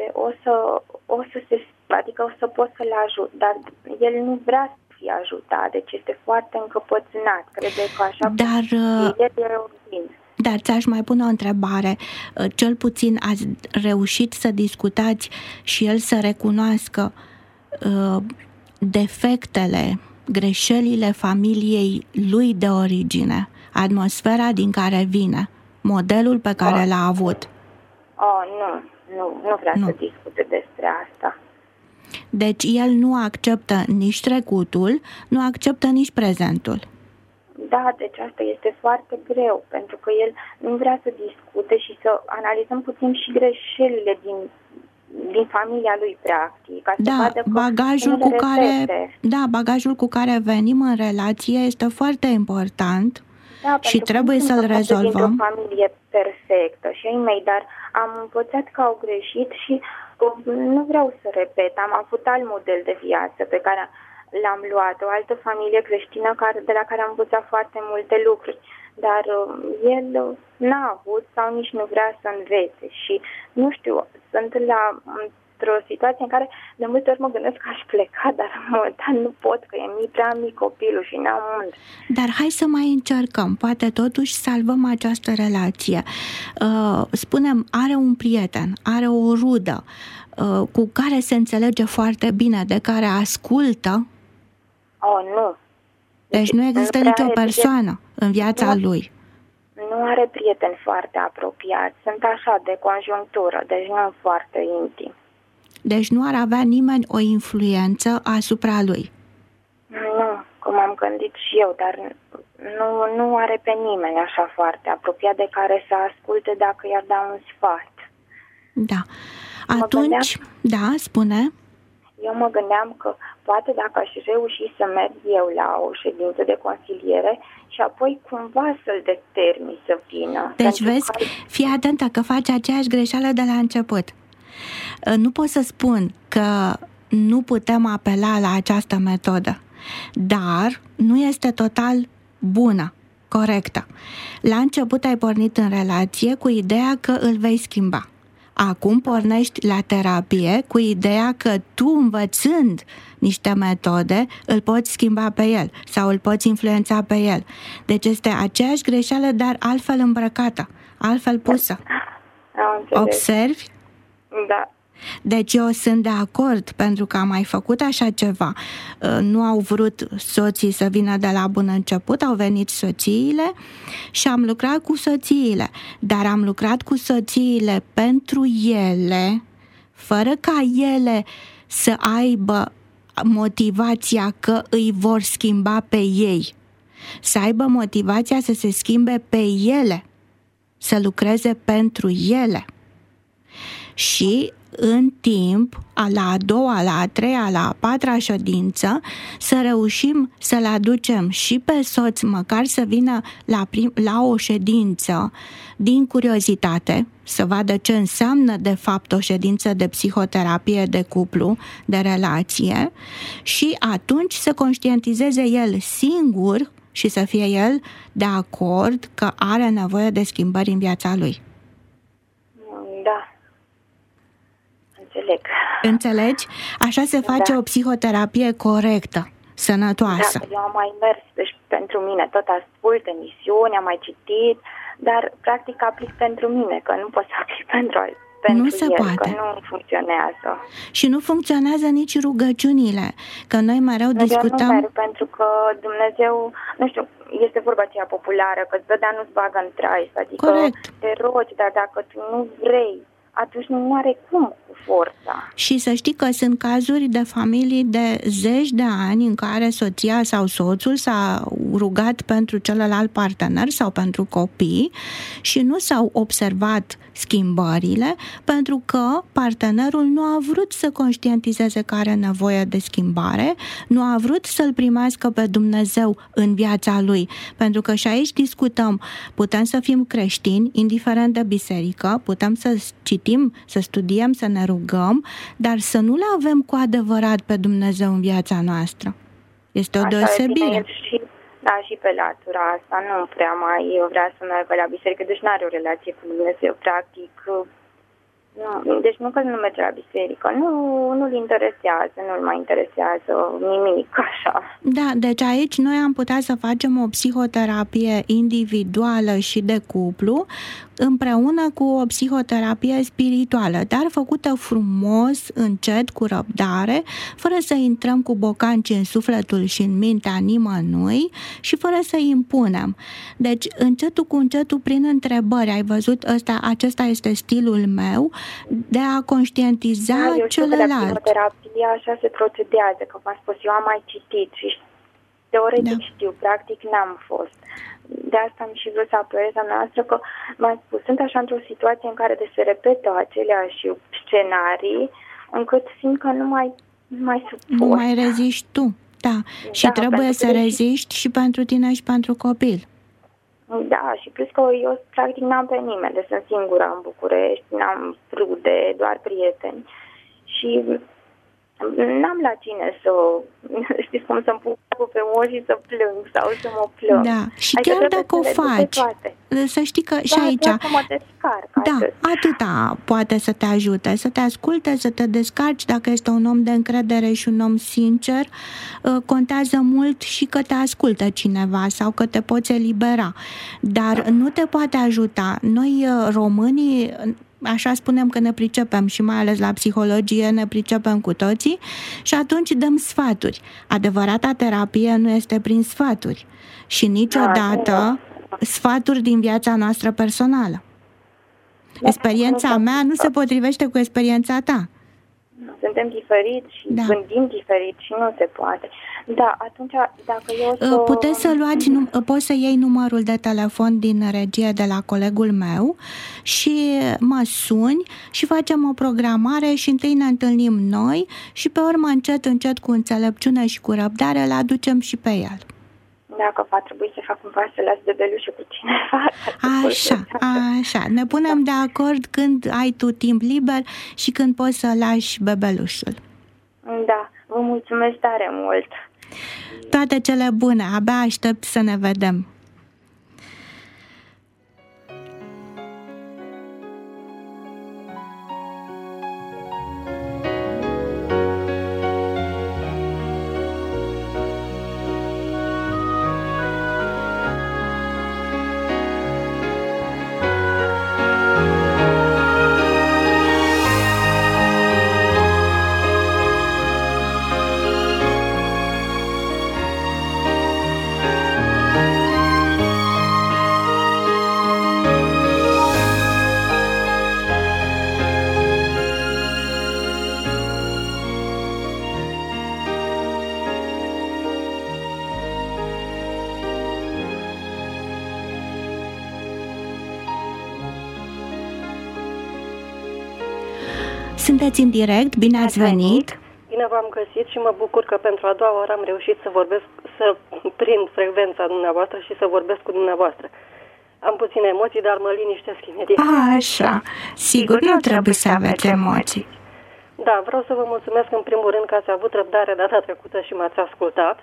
adică o să pot să-l ajut, dar el nu vrea să fie ajutat, deci este foarte încăpățânat. Crede că așa Dar ți-aș mai pune o întrebare. Cel puțin ați reușit să discutați și el să recunoască defectele, greșelile familiei lui de origine, atmosfera din care vine, modelul pe care l-a avut? Nu vrea să discute despre asta. Deci el nu acceptă nici trecutul, nu acceptă nici prezentul. Da, deci asta este foarte greu, pentru că el nu vrea să discute și să analizăm puțin și greșelile din familia lui, practic. Bagajul cu care venim în relație este foarte important și trebuie să-l rezolvăm. O familie perfectă și ai mei, dar am învățat că au greșit și nu vreau să repet. Am avut alt model de viață pe care l-am luat, o altă familie creștină de la care am învățat foarte multe lucruri. dar el n-a avut sau nici nu vrea să învețe și, nu știu, sunt într-o situație în care de multe ori mă gândesc că aș pleca, dar momentan nu pot, că e prea mic copilul și n-am unde. Dar hai să mai încercăm, poate totuși salvăm această relație. Spunem, are un prieten, are o rudă cu care se înțelege foarte bine, de care ascultă. Nu. Deci nu există nicio persoană în viața lui. Nu are prieteni foarte apropiați, sunt așa de conjunctură, deci nu foarte intim. Deci nu ar avea nimeni o influență asupra lui. Nu, cum am gândit și eu, dar nu are pe nimeni așa foarte apropiat de care să asculte dacă i-ar da un sfat. Da. Atunci, da, spune. Eu mă gândeam că poate dacă aș reuși să merg eu la o ședință de consiliere și apoi cumva să-l determin să vină. Deci vezi, fii atentă că faci aceeași greșeală de la început. Nu pot să spun că nu putem apela la această metodă, dar nu este total bună, corectă. La început ai pornit în relație cu ideea că îl vei schimba. Acum pornești la terapie cu ideea că tu, învățând niște metode, îl poți schimba pe el sau îl poți influența pe el. Deci este aceeași greșeală, dar altfel îmbrăcată, altfel pusă. Observi? Da. Deci eu sunt de acord, pentru că am mai făcut așa ceva. Nu au vrut soții să vină de la bun început, au venit soțiile și am lucrat cu soțiile. Dar am lucrat cu soțiile pentru ele, fără ca ele să aibă motivația că îi vor schimba pe ei. Să aibă motivația să se schimbe pe ele, să lucreze pentru ele. Și în timp, la a doua, la a treia, la a patra ședință, să reușim să-l aducem și pe soț, măcar să vină la o ședință din curiozitate, să vadă ce înseamnă de fapt o ședință de psihoterapie de cuplu, de relație, și atunci să conștientizeze el singur și să fie el de acord că are nevoie de schimbări în viața lui. Da. Înțeleg. Înțelegi? Așa se face o psihoterapie corectă, sănătoasă. Da, eu am mai mers, deci pentru mine tot ascult emisiuni, am mai citit, dar practic aplic pentru mine, că nu pot să aplic pentru nu se poate. Că nu funcționează. Și nu funcționează nici rugăciunile, că noi mereu discutăm... Eu nu merg, pentru că Dumnezeu, nu știu, este vorba aceea populară, că îți dă, dar nu-ți bagă în trai, adică corect. Te rogi, dar dacă tu nu vrei, atunci nu are cum cu forța. Și să știi că sunt cazuri de familii de zeci de ani în care soția sau soțul s-a rugat pentru celălalt partener sau pentru copii și nu s-au observat schimbările pentru că partenerul nu a vrut să conștientizeze că are nevoie de schimbare, nu a vrut să-L primească pe Dumnezeu în viața lui. Pentru că și aici discutăm, putem să fim creștini, indiferent de biserică, putem să citim, să studiem, să ne rugăm, dar să nu-L avem cu adevărat pe Dumnezeu în viața noastră. Este o deosebire. Da, și pe latura asta nu prea mai vrea să meargă la biserică, deci nu are o relație cu Dumnezeu, practic. Nu, deci nu că nu merge la biserică, nu-l interesează, nu-l mai interesează nimic, așa. Da, deci aici noi am putea să facem o psihoterapie individuală și de cuplu, împreună cu o psihoterapie spirituală, dar făcută frumos, încet, cu răbdare, fără să intrăm cu bocanci în sufletul și în mintea nimănui și fără să impunem. Deci, încetul cu încetul, prin întrebări, ai văzut, acesta este stilul meu, de a conștientiza celălalt. Eu știu că la psihoterapie așa se procedează, că v-am spus, eu am mai citit și teoretic știu, practic n-am fost. De asta am și vrut să apelez la noastră, că m-am spus, sunt așa într-o situație în care se repetă aceleași scenarii, încât simt că nu mai suport. Nu mai reziști tu, da. Și trebuie să reziști și pentru tine și pentru copil. Da, și plus că eu practic n-am pe nimeni, deci sunt singură în București, n-am rude, doar prieteni. Și n-am la cine să, știți cum, să-mi pun capul pe moș și să plâng sau să mă plâng. Da, și adică chiar dacă o faci, să știi că și aici... Da, să mă descarc. Da, atâta poate să te ajute, să te asculte, să te descarci. Dacă este un om de încredere și un om sincer, contează mult și că te ascultă cineva sau că te poți elibera. Dar nu te poate ajuta. Noi, românii, așa spunem că ne pricepem și mai ales la psihologie ne pricepem cu toții și atunci dăm sfaturi. Adevărata terapie nu este prin sfaturi și niciodată sfaturi din viața noastră personală. Experiența mea nu se potrivește cu experiența ta. Suntem diferiți și gândim diferit și nu se poate. Da, atunci dacă eu poți să iei numărul de telefon din regie de la colegul meu și mă suni și facem o programare și întâi ne întâlnim noi și pe urmă încet cu înțelepciune și cu răbdare îl aducem și pe el. Dacă va trebui să fac un pas să las bebelușul cu cineva. Așa. Ne punem de acord când ai tu timp liber și când poți să lași bebelușul. Da, vă mulțumesc tare mult. Toate cele bune, abia aștept să ne vedem. Sunteți în direct, bine ați venit! Bine v-am găsit și mă bucur că pentru a doua oară am reușit să prind frecvența dumneavoastră și să vorbesc cu dumneavoastră. Am puține emoții, dar mă liniștesc imediat. Așa, sigur, nu trebuie să aveți emoții. Da, vreau să vă mulțumesc în primul rând că ați avut răbdare data trecută și m-ați ascultat.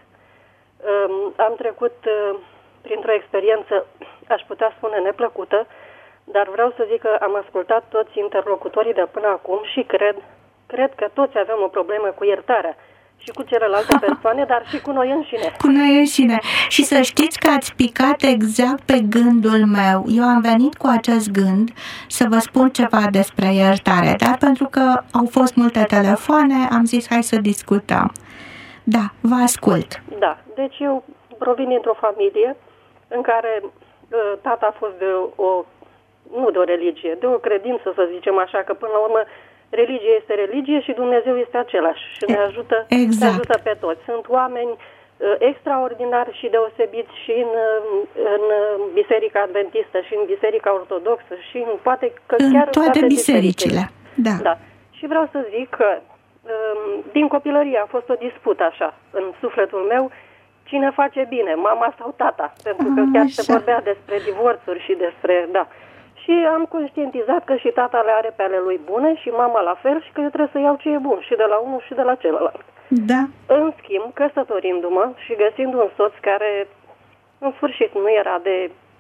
Am trecut printr-o experiență, aș putea spune, neplăcută, dar vreau să zic că am ascultat toți interlocutorii de până acum și cred că toți avem o problemă cu iertarea. Și cu celelalte persoane, dar și cu noi înșine. Cu noi înșine. Și să știți că ați picat exact pe gândul meu. Eu am venit cu acest gând să vă spun ceva despre iertare, dar pentru că au fost multe telefoane, am zis hai să discutăm. Da, vă ascult. Da, deci eu provin dintr-o familie în care tata a fost nu de o religie, de o credință, să zicem așa, că până la urmă religie este religie și Dumnezeu este același și ne ajută, ne ajută pe toți. Sunt oameni extraordinari și deosebiți și în Biserica Adventistă și în Biserica Ortodoxă și poate că chiar în toate bisericile. Da. Și vreau să zic că din copilărie a fost o dispută așa în sufletul meu, cine face bine, mama sau tata, pentru că chiar se vorbea despre divorțuri și despre, Și am conștientizat că și tata le are pe ale lui bune și mama la fel și că eu trebuie să iau ce e bun și de la unul și de la celălalt. Da. În schimb, căsătorindu-mă și găsind un soț care în sfârșit nu era de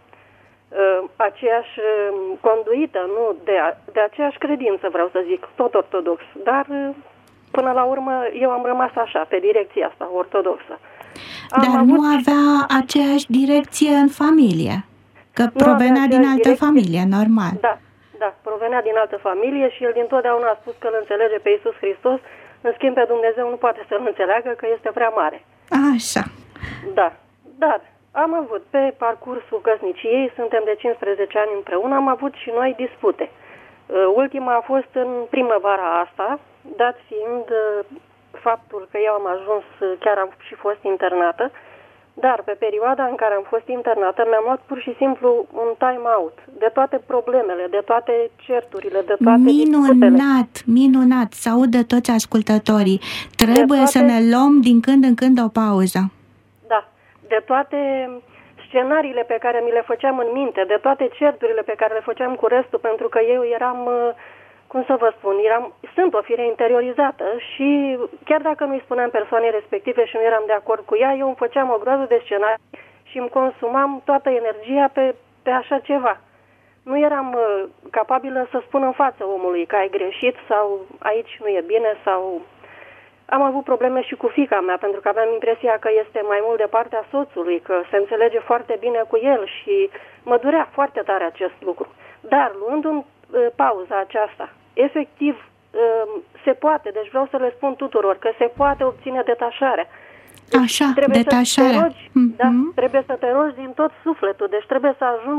aceeași conduită, nu de aceeași credință, vreau să zic, tot ortodox, dar până la urmă eu am rămas așa, pe direcția asta ortodoxă. Dar nu avea aceeași direcție în familie? Că provenea din altă familie, normal. Da, provenea din altă familie și el dintotdeauna a spus că îl înțelege pe Iisus Hristos, în schimb pe Dumnezeu nu poate să-l înțeleagă că este prea mare. Așa. Da, dar am avut pe parcursul căsniciei, suntem de 15 ani împreună, am avut și noi dispute. Ultima a fost în primăvara asta, dat fiind faptul că eu am ajuns, chiar am și fost internată, dar pe perioada în care am fost internată mi-am luat pur și simplu un time-out de toate problemele, de toate certurile, de toate disputele. Minunat, să audă toți ascultătorii. Trebuie să ne luăm din când în când o pauză. Da, de toate scenariile pe care mi le făceam în minte, de toate certurile pe care le făceam cu restul, pentru că eu eram cum să vă spun, sunt o fire interiorizată și chiar dacă nu-i spuneam persoanei respective și nu eram de acord cu ea, eu îmi făceam o groază de scenarii și îmi consumam toată energia pe așa ceva. Nu eram capabilă să spun în față omului că ai greșit sau aici nu e bine sau... Am avut probleme și cu fiica mea, pentru că aveam impresia că este mai mult de partea soțului, că se înțelege foarte bine cu el și mă durea foarte tare acest lucru. Dar, luându-mi pauza aceasta, efectiv, se poate, deci vreau să le spun tuturor, că se poate obține detașarea. Deci așa, detașarea. Trebuie să te rogi din tot sufletul, deci trebuie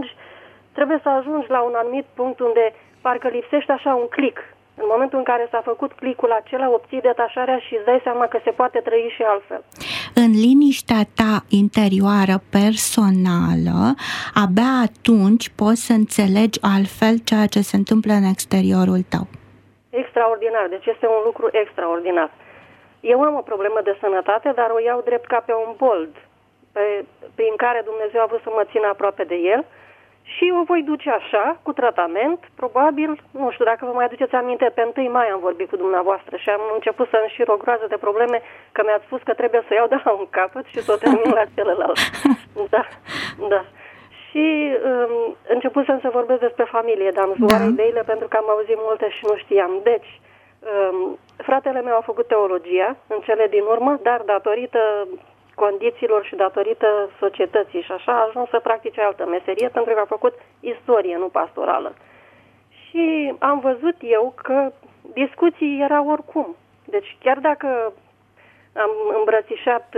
să ajungi la un anumit punct unde parcă lipsește așa un click. În momentul în care s-a făcut clicul acela, obții detașarea și îți dai seama că se poate trăi și altfel. În liniștea ta interioară, personală, abia atunci poți să înțelegi altfel ceea ce se întâmplă în exteriorul tău. Extraordinar, deci este un lucru extraordinar. Eu am o problemă de sănătate, dar o iau drept ca pe un bold, prin care Dumnezeu a vrut să mă țină aproape de El. Și o voi duce așa, cu tratament, probabil, nu știu, dacă vă mai aduceți aminte, pe 1 mai am vorbit cu dumneavoastră și am început să înșir o groază de probleme, că mi-ați spus că trebuie să iau de la un capăt și să o termin la celălalt. Da. Și începusem să vorbesc despre familie, dar am zburat ideile pentru că am auzit multe și nu știam. Deci, fratele meu a făcut teologia în cele din urmă, dar datorită condițiilor și datorită societății și așa a ajuns să practice altă meserie pentru că a făcut istorie, nu pastorală. Și am văzut eu că discuții erau oricum. Deci chiar dacă am îmbrățișat,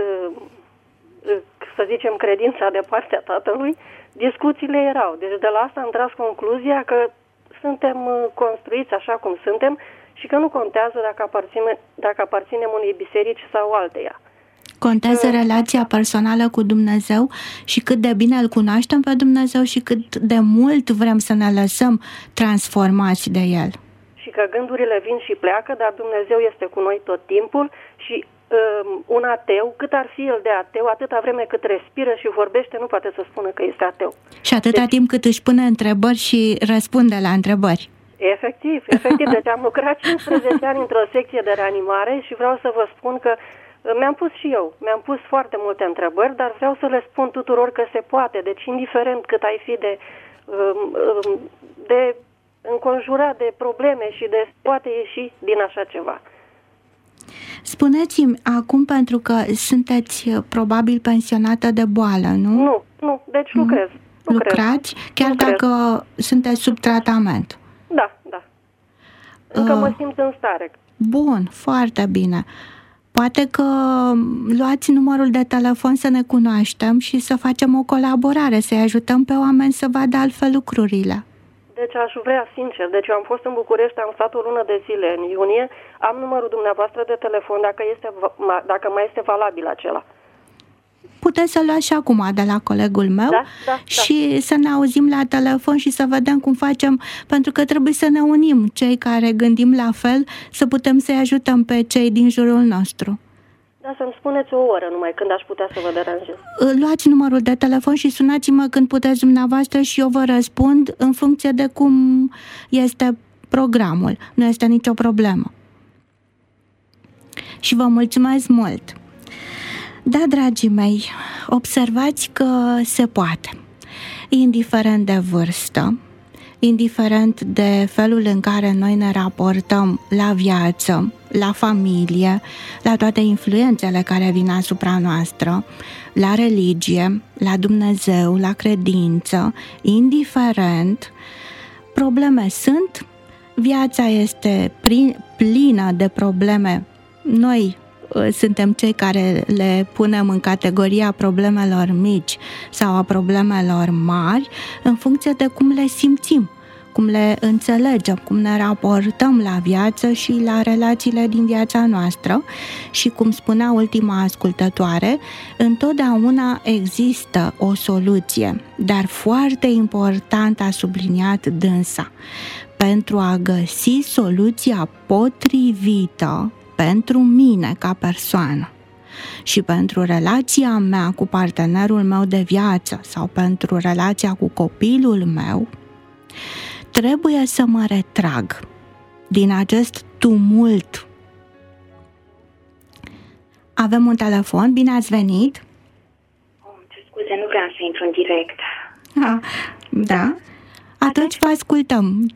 să zicem, credința de partea tatălui, discuțiile erau. Deci de la asta am tras concluzia că suntem construiți așa cum suntem și că nu contează dacă aparținem unei biserici sau alteia. Contează relația personală cu Dumnezeu și cât de bine îl cunoaștem pe Dumnezeu și cât de mult vrem să ne lăsăm transformați de El. Și că gândurile vin și pleacă, dar Dumnezeu este cu noi tot timpul și un ateu, cât ar fi el de ateu, atâta vreme cât respiră și vorbește, nu poate să spună că este ateu. Și atâta timp cât își pune întrebări și răspunde la întrebări. Efectiv. Deci am lucrat 15 ani într-o secție de reanimare și vreau să vă spun că mi-am pus foarte multe întrebări, dar vreau să le spun tuturor că se poate. Deci, indiferent cât ai fi de înconjurat de probleme și de poate ieși din așa ceva. Spuneți-mi acum, pentru că sunteți probabil pensionată de boală, nu? Nu, deci lucrez. Lucrați, chiar dacă sunteți sub tratament? Da. Încă mă simt în stare. Bun, foarte bine. Poate că luați numărul de telefon să ne cunoaștem și să facem o colaborare, să-i ajutăm pe oameni să vadă altfel lucrurile. Deci aș vrea, sincer, deci eu am fost în București, am stat o lună de zile în iunie, am numărul dumneavoastră de telefon, dacă mai este valabil acela. Puteți să luați și acum de la colegul meu și să ne auzim la telefon și să vedem cum facem, pentru că trebuie să ne unim, cei care gândim la fel, să putem să-i ajutăm pe cei din jurul nostru. Da, să-mi spuneți o oră numai când aș putea să vă deranjez. Luați numărul de telefon și sunați-mă când puteți dumneavoastră și eu vă răspund în funcție de cum este programul. Nu este nicio problemă. Și vă mulțumesc mult! Da, dragii mei, observați că se poate, indiferent de vârstă, indiferent de felul în care noi ne raportăm la viață, la familie, la toate influențele care vin asupra noastră, la religie, la Dumnezeu, la credință, indiferent, probleme sunt, viața este plină de probleme. Noi suntem cei care le punem în categoria problemelor mici sau a problemelor mari în funcție de cum le simțim, cum le înțelegem, cum ne raportăm la viață și la relațiile din viața noastră. Și cum spunea ultima ascultătoare, întotdeauna există o soluție, dar foarte important a subliniat dânsa, pentru a găsi soluția potrivită pentru mine ca persoană și pentru relația mea cu partenerul meu de viață sau pentru relația cu copilul meu, trebuie să mă retrag din acest tumult. Avem un telefon, bine ați venit. Ce scuze, nu vreau să intru în direct. Da. Atunci vă ascultăm.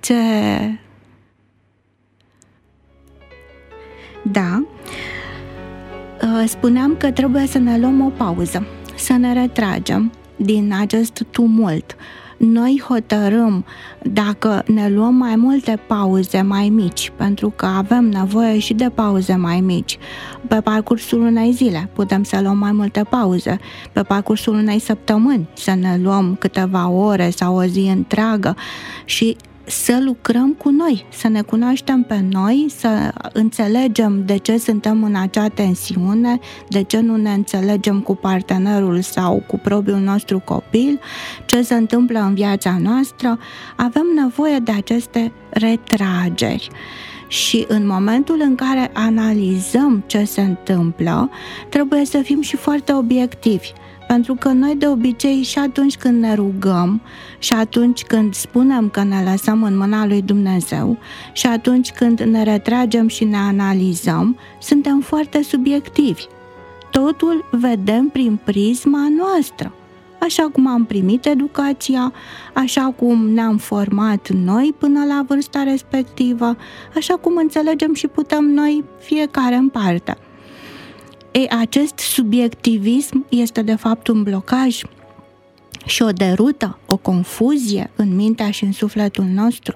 Da. Spuneam că trebuie să ne luăm o pauză, să ne retragem din acest tumult. Noi hotărâm dacă ne luăm mai multe pauze mai mici, pentru că avem nevoie și de pauze mai mici. Pe parcursul unei zile putem să luăm mai multe pauze, pe parcursul unei săptămâni să ne luăm câteva ore sau o zi întreagă și să lucrăm cu noi, să ne cunoaștem pe noi, să înțelegem de ce suntem în acea tensiune, de ce nu ne înțelegem cu partenerul sau cu propriul nostru copil, ce se întâmplă în viața noastră. Avem nevoie de aceste retrageri. Și în momentul în care analizăm ce se întâmplă, trebuie să fim și foarte obiectivi. Pentru că noi de obicei și atunci când ne rugăm și atunci când spunem că ne lăsăm în mâna lui Dumnezeu și atunci când ne retragem și ne analizăm, suntem foarte subiectivi. Totul vedem prin prisma noastră. Așa cum am primit educația, așa cum ne-am format noi până la vârsta respectivă, așa cum înțelegem și putem noi fiecare în parte. Acest subiectivism este de fapt un blocaj și o derută, o confuzie în mintea și în sufletul nostru.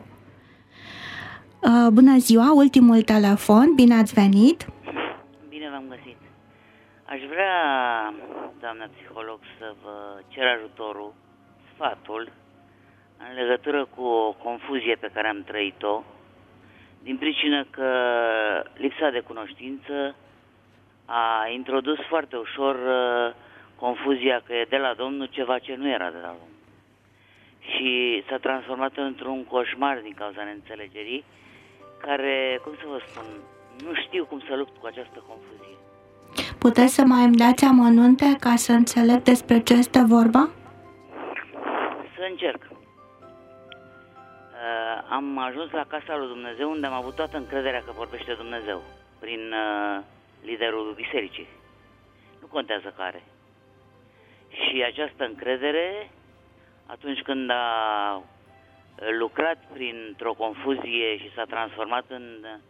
Bună ziua, ultimul telefon, bine ați venit! Bine v-am găsit! Aș vrea, doamna psiholog, să vă cer ajutorul, sfatul, în legătură cu o confuzie pe care am trăit-o, din pricină că lipsa de cunoștință a introdus foarte ușor confuzia că e de la Domnul ceva ce nu era de la Domnul. Și s-a transformat într-un coșmar din cauza neînțelegerii, care, cum să vă spun, nu știu cum să lupt cu această confuzie. Puteți să mai îmi dați amănunte ca să înțeleg despre ce este vorba? Să încerc. Am ajuns la casa lui Dumnezeu, unde am avut toată încrederea că vorbește Dumnezeu, prin liderul bisericii. Nu contează care. Și această încredere, atunci când a lucrat printr-o confuzie și s-a transformat în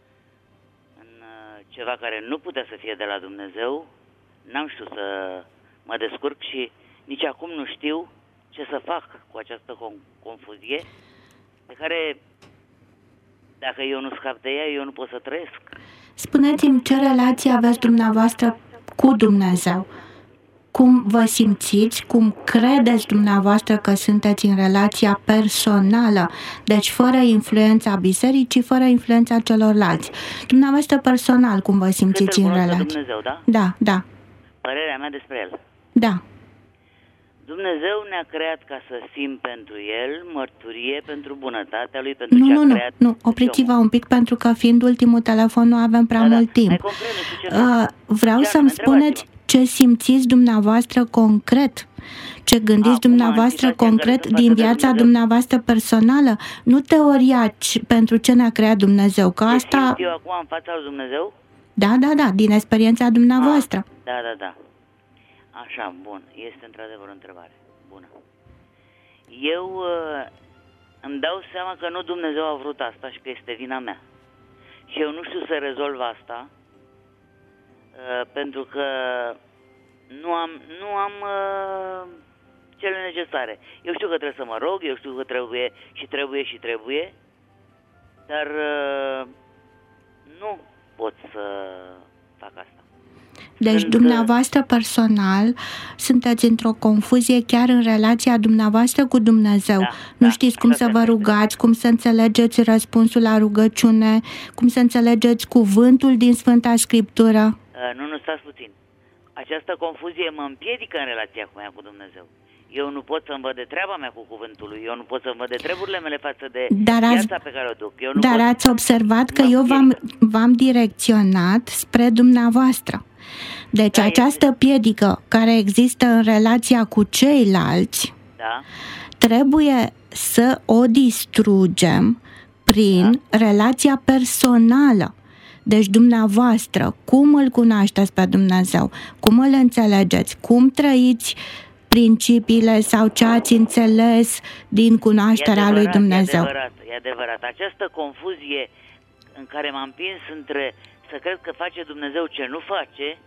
ceva care nu putea să fie de la Dumnezeu, n-am știut să mă descurc și nici acum nu știu ce să fac cu această confuzie, pe care, dacă eu nu scap de ea, eu nu pot să trăiesc. Spuneți-mi ce relație aveți dumneavoastră cu Dumnezeu. Cum vă simțiți, cum credeți dumneavoastră că sunteți în relația personală, deci fără influența bisericii, fără influența celorlalți. Dumneavoastră personal, cum vă simțiți în relație? Dumnezeu, da? Da, da. Părerea mea despre El. Da. Dumnezeu ne-a creat ca să fim pentru El mărturie pentru bunătatea Lui, pentru ce a creat. Nu, opriți-vă un pic, pentru că fiind ultimul telefon nu avem prea mult timp. Vreau să-mi spuneți ce simțiți dumneavoastră concret, ce gândiți dumneavoastră concret din viața dumneavoastră personală, nu teoria pentru ce ne-a creat Dumnezeu, că asta... simt eu acum în fața lui Dumnezeu? Da, din experiența dumneavoastră. Da. Așa, bun, este într-adevăr o întrebare bună. Eu îmi dau seama că nu Dumnezeu a vrut asta și că este vina mea. Și eu nu știu să rezolv asta, pentru că nu am cele necesare. Eu știu că trebuie să mă rog, eu știu că trebuie, dar nu pot să fac asta. Deci dumneavoastră personal sunteți într-o confuzie chiar în relația dumneavoastră cu Dumnezeu. Nu știți cum să vă rugați, cum să înțelegeți răspunsul la rugăciune, cum să înțelegeți cuvântul din Sfânta Scriptură. Nu, stați puțin. Această confuzie mă împiedică în relația cu Dumnezeu. Eu nu pot să-mi văd de treaba mea cu cuvântul lui, eu nu pot să-mi văd de treburile mele față de viața pe care o duc. Ați observat că eu v-am direcționat spre dumneavoastră. Deci această piedică care există în relația cu ceilalți, trebuie să o distrugem prin relația personală. Deci dumneavoastră, cum îl cunoașteți pe Dumnezeu? Cum îl înțelegeți? Cum trăiți principiile sau ce ați înțeles din cunoașterea lui Dumnezeu? E adevărat. Această confuzie în care m-am prins între să cred că face Dumnezeu ce nu face,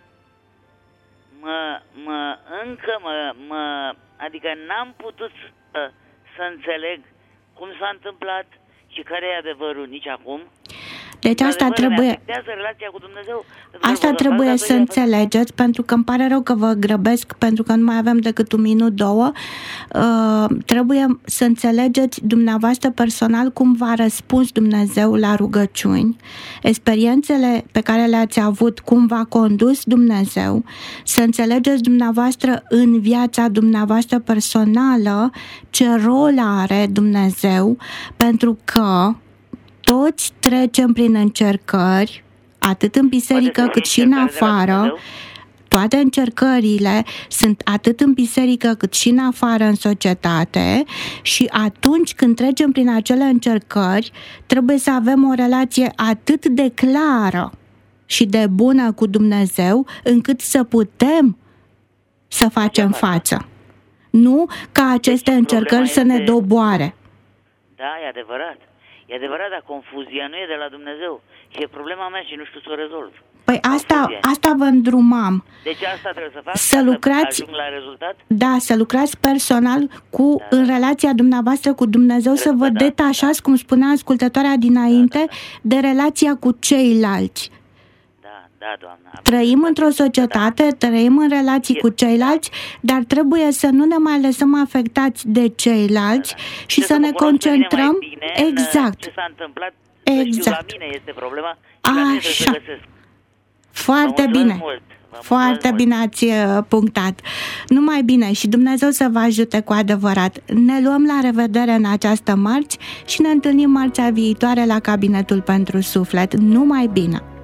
adică n-am putut să înțeleg cum s-a întâmplat și care e adevărul nici acum. Deci asta trebuie, relația cu Dumnezeu. asta trebuie să înțelegeți, pentru că îmi pare rău că vă grăbesc, pentru că nu mai avem decât 1 minut, 2. Trebuie să înțelegeți dumneavoastră personal cum v-a răspuns Dumnezeu la rugăciuni, experiențele pe care le-ați avut, cum v-a condus Dumnezeu, să înțelegeți dumneavoastră în viața dumneavoastră personală ce rol are Dumnezeu, pentru că toți trecem prin încercări, atât în biserică cât și în afară. Toate încercările sunt atât în biserică cât și în afară, în societate, și atunci când trecem prin acele încercări, trebuie să avem o relație atât de clară și de bună cu Dumnezeu, încât să putem să facem față. Nu ca aceste încercări să ne doboare. Da, e adevărat. E adevărat, dar confuzia nu e de la Dumnezeu. Și e problema mea și nu știu să o rezolv. Păi asta vă îndrumam. Deci asta trebuie să fac, să lucrați, să ajung la rezultat? Da, să lucrați personal în relația dumneavoastră cu Dumnezeu, să vă detașați, cum spunea ascultătoarea dinainte, de relația cu ceilalți. Da, doamnă. Trăim într-o societate, trăim în relații cu ceilalți, dar trebuie să nu ne mai lăsăm afectați de ceilalți și să ne concentrăm exact. Ce s-a întâmplat, exact. La mine este problema. Așa. Foarte bine. Foarte bine ați punctat. Numai bine și Dumnezeu să vă ajute cu adevărat. Ne luăm la revedere în această marți și ne întâlnim marțea viitoare la Cabinetul pentru Suflet. Numai bine!